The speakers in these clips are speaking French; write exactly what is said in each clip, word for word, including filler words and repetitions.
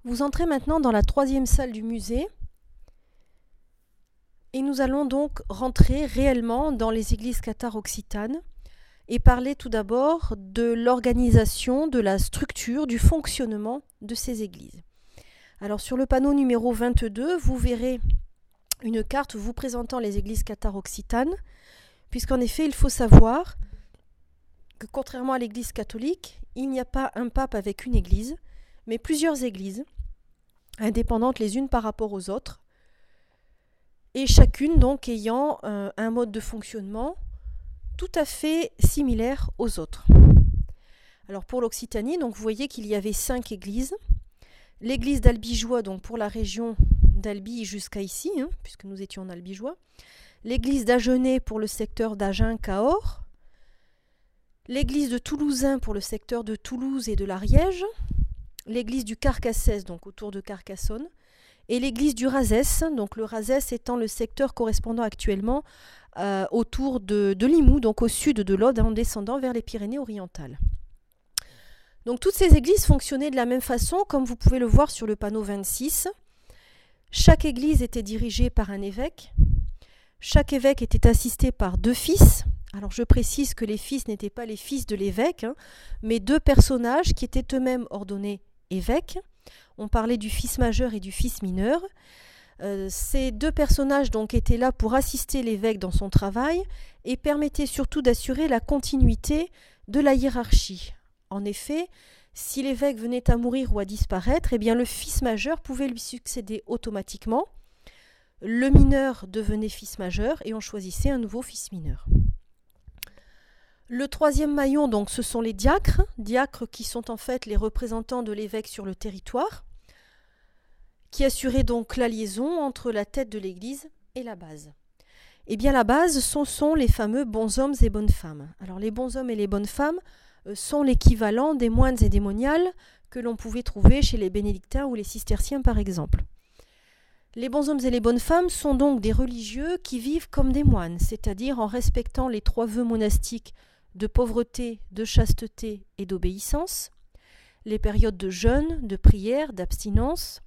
Vous entrez maintenant dans la troisième salle du musée et nous allons donc rentrer réellement dans les églises cathares occitanes et parler tout d'abord de l'organisation, de la structure, du fonctionnement de ces églises. Alors sur le panneau numéro vingt-deux, vous verrez une carte vous présentant les églises cathares occitanes, puisqu'en effet il faut savoir que contrairement à l'église catholique, il n'y a pas un pape avec une église, mais plusieurs églises, indépendantes les unes par rapport aux autres, et chacune donc ayant euh, un mode de fonctionnement tout à fait similaire aux autres. Alors pour l'Occitanie, donc vous voyez qu'il y avait cinq églises. L'église d'Albigeois, donc pour la région d'Albi jusqu'à ici, hein, puisque nous étions en Albigeois. L'église d'Agenais pour le secteur d'Agen-Cahors. L'église de Toulousain pour le secteur de Toulouse et de l'Ariège. L'église du Carcassès, donc autour de Carcassonne. Et l'église du Razès, donc le Razès étant le secteur correspondant actuellement euh, autour de, de Limoux, donc au sud de l'Aude, en descendant vers les Pyrénées-Orientales. Donc toutes ces églises fonctionnaient de la même façon, comme vous pouvez le voir sur le panneau vingt-six. Chaque église était dirigée par un évêque. Chaque évêque était assisté par deux fils. Alors je précise que les fils n'étaient pas les fils de l'évêque, hein, mais deux personnages qui étaient eux-mêmes ordonnés évêques. On parlait du fils majeur et du fils mineur. Euh, ces deux personnages donc étaient là pour assister l'évêque dans son travail et permettaient surtout d'assurer la continuité de la hiérarchie. En effet, si l'évêque venait à mourir ou à disparaître, eh bien le fils majeur pouvait lui succéder automatiquement. Le mineur devenait fils majeur et on choisissait un nouveau fils mineur. Le troisième maillon, donc, ce sont les diacres, diacres qui sont en fait les représentants de l'évêque sur le territoire, qui assuraient donc la liaison entre la tête de l'église et la base. Eh bien la base, ce sont les fameux bons hommes et bonnes femmes. Alors les bons hommes et les bonnes femmes euh, sont l'équivalent des moines et des moniales que l'on pouvait trouver chez les bénédictins ou les cisterciens par exemple. Les bons hommes et les bonnes femmes sont donc des religieux qui vivent comme des moines, c'est-à-dire en respectant les trois vœux monastiques de pauvreté, de chasteté et d'obéissance, les périodes de jeûne, de prière, d'abstinence,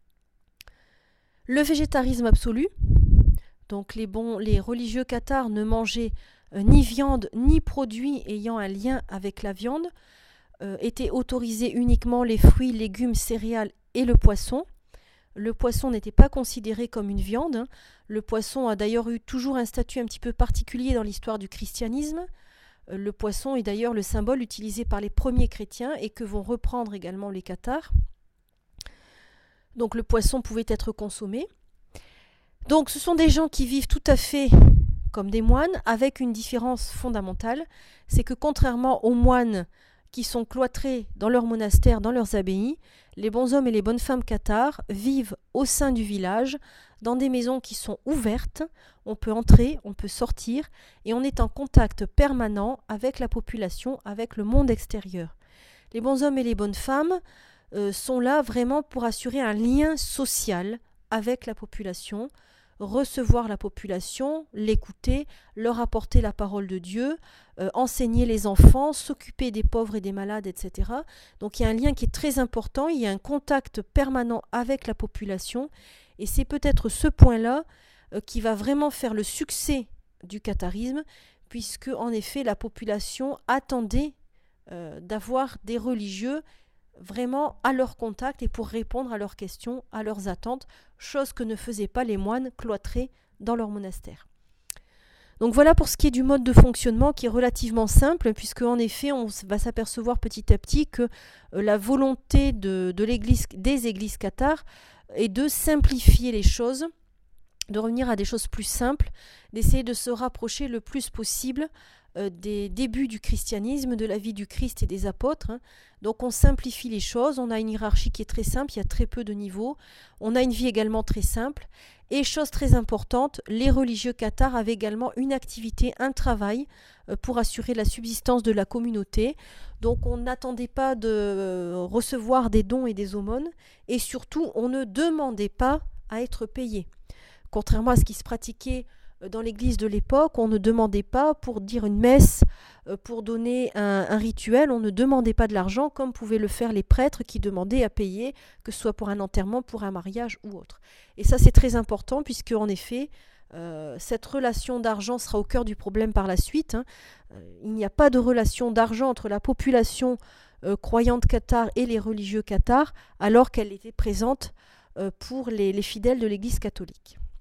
le végétarisme absolu, donc les, bons, les religieux cathares ne mangeaient euh, ni viande ni produits ayant un lien avec la viande, euh, étaient autorisés uniquement les fruits, légumes, céréales et le poisson. Le poisson n'était pas considéré comme une viande. Hein. Le poisson a d'ailleurs eu toujours un statut un petit peu particulier dans l'histoire du christianisme. Euh, le poisson est d'ailleurs le symbole utilisé par les premiers chrétiens et que vont reprendre également les cathares. Donc le poisson pouvait être consommé. Donc ce sont des gens qui vivent tout à fait comme des moines, avec une différence fondamentale, c'est que contrairement aux moines qui sont cloîtrés dans leurs monastères, dans leurs abbayes, les bons hommes et les bonnes femmes cathares vivent au sein du village, dans des maisons qui sont ouvertes, on peut entrer, on peut sortir, et on est en contact permanent avec la population, avec le monde extérieur. Les bons hommes et les bonnes femmes euh, sont là vraiment pour assurer un lien social avec la population, recevoir la population, l'écouter, leur apporter la parole de Dieu, euh, enseigner les enfants, s'occuper des pauvres et des malades, et cetera. Donc il y a un lien qui est très important, il y a un contact permanent avec la population, et c'est peut-être ce point-là euh, qui va vraiment faire le succès du catharisme, puisque en effet la population attendait euh, d'avoir des religieux vraiment à leur contact et pour répondre à leurs questions, à leurs attentes, chose que ne faisaient pas les moines cloîtrés dans leur monastère. Donc voilà pour ce qui est du mode de fonctionnement qui est relativement simple, puisque en effet on va s'apercevoir petit à petit que euh, la volonté de, de l'église, des églises cathares est de simplifier les choses, de revenir à des choses plus simples, d'essayer de se rapprocher le plus possible euh, des débuts du christianisme, de la vie du Christ et des apôtres. Hein. Donc on simplifie les choses, on a une hiérarchie qui est très simple, il y a très peu de niveaux, on a une vie également très simple, et chose très importante, les religieux cathares avaient également une activité, un travail euh, pour assurer la subsistance de la communauté. Donc on n'attendait pas de euh, recevoir des dons et des aumônes, et surtout on ne demandait pas à être payé. Contrairement à ce qui se pratiquait dans l'église de l'époque, on ne demandait pas pour dire une messe, euh, pour donner un, un rituel, on ne demandait pas de l'argent comme pouvaient le faire les prêtres qui demandaient à payer, que ce soit pour un enterrement, pour un mariage ou autre. Et ça, c'est très important puisque, en effet, euh, cette relation d'argent sera au cœur du problème par la suite. Hein. Euh, il n'y a pas de relation d'argent entre la population euh, croyante cathare et les religieux cathares, alors qu'elle était présente euh, pour les, les fidèles de l'Église catholique.